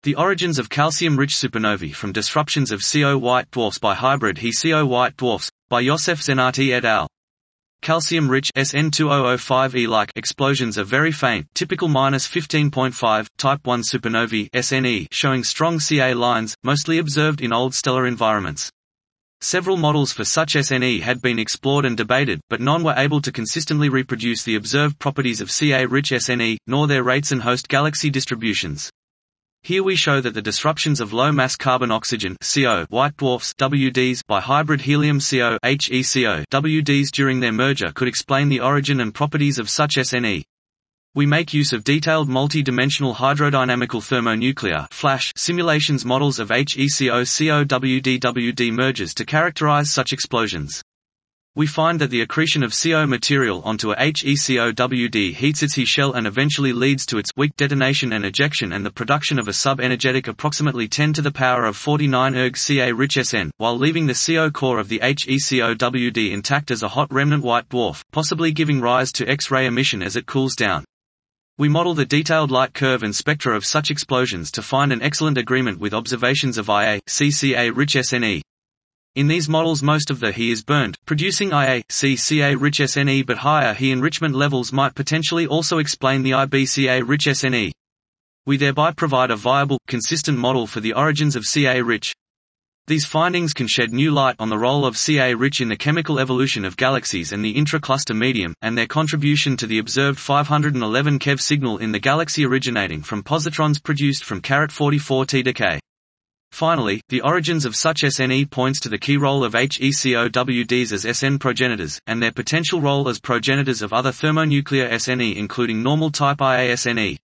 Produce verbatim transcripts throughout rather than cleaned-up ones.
The origins of calcium-rich supernovae from disruptions of C O white dwarfs by hybrid He-C O white dwarfs, by Josef Zenati et al. Calcium-rich S N two thousand five E-like explosions are very faint, typical minus fifteen point five, type one supernovae S N E, showing strong C A lines, mostly observed in old stellar environments. Several models for such S N E had been explored and debated, but none were able to consistently reproduce the observed properties of C A-rich S N E, nor their rates and host galaxy distributions. Here we show that the disruptions of low-mass carbon-oxygen (C O) white dwarfs (W Ds) by hybrid helium-C O (H E C O) W Ds during their merger could explain the origin and properties of such S N E. We make use of detailed multi-dimensional hydrodynamical thermonuclear (FLASH) simulations models of H E C O C O W D W D mergers to characterize such explosions. We find that the accretion of C O material onto a H E C O W D heats its He shell and eventually leads to its weak detonation and ejection and the production of a sub-energetic approximately ten to the power of forty-nine erg C A-rich S N, while leaving the C O core of the H E C O W D intact as a hot remnant white dwarf, possibly giving rise to X-ray emission as it cools down. We model the detailed light curve and spectra of such explosions to find an excellent agreement with observations of I A C C A-rich S N E. In these models most of the He is burned, producing I A C C A-rich S N E, but higher He enrichment levels might potentially also explain the I B C A-rich S N E. We thereby provide a viable, consistent model for the origins of C A-rich. These findings can shed new light on the role of C A-rich in the chemical evolution of galaxies and the intra-cluster medium, and their contribution to the observed five hundred eleven keV signal in the galaxy originating from positrons produced from forty-four T decay. Finally, the origins of such S N E points to the key role of H E C O W Ds as S N progenitors, and their potential role as progenitors of other thermonuclear S N E including normal-type I A S N E.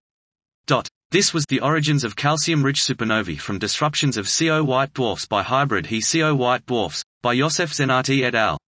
This was the origins of calcium-rich supernovae from disruptions of C O white dwarfs by hybrid He-C O white dwarfs, by Josef Zenati et al.